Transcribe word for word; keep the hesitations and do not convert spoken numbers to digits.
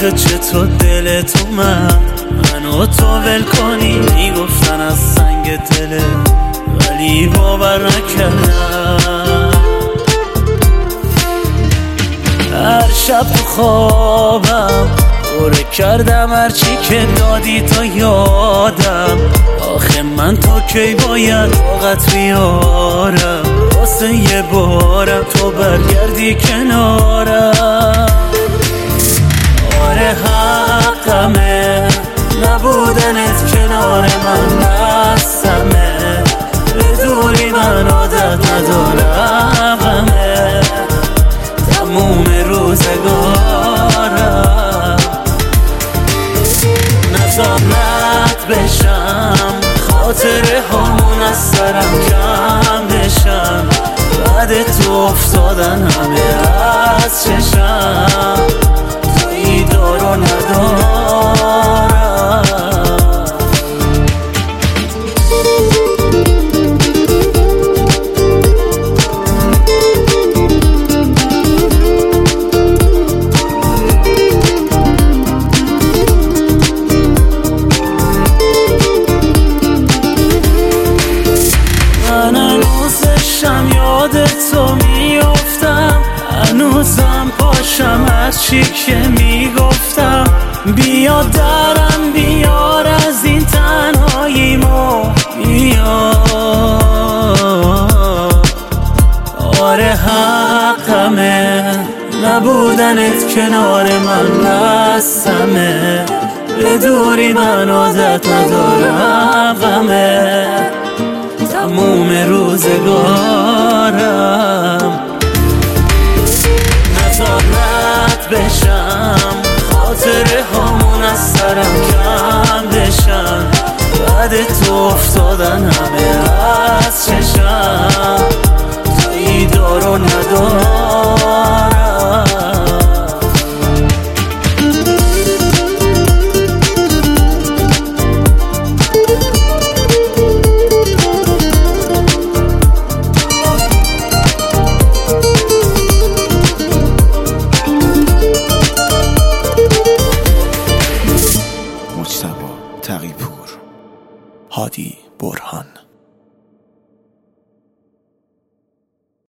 آخه چطور دل تو من منو تو ول کنی، میگفتن از سنگ دله ولی باور نکردم. هر شب تو خوابم دوره کردم هرچی که دادی تا یادم. آخه من تا کی باید طاقت بیارم واسه یه بارم تو برگردی کنارم. آره حقمه نبودنت کنار من، بستمه به دوری من عادت ندارم غمه تموم روزگارم. نزار رد بشم خاطره هامون از سرم کم بشم، بعد تو افتادن همه از چشم تویی دار و ندارم. یاد تو میافتم هنوزم پاشم از چی که میگفتم. بیا درم بیار از این تنهاییمو بیا. آره حقمه نبودنت کنار من، بستمه به دوری من عادت ندارم غمه تموم روزگارم.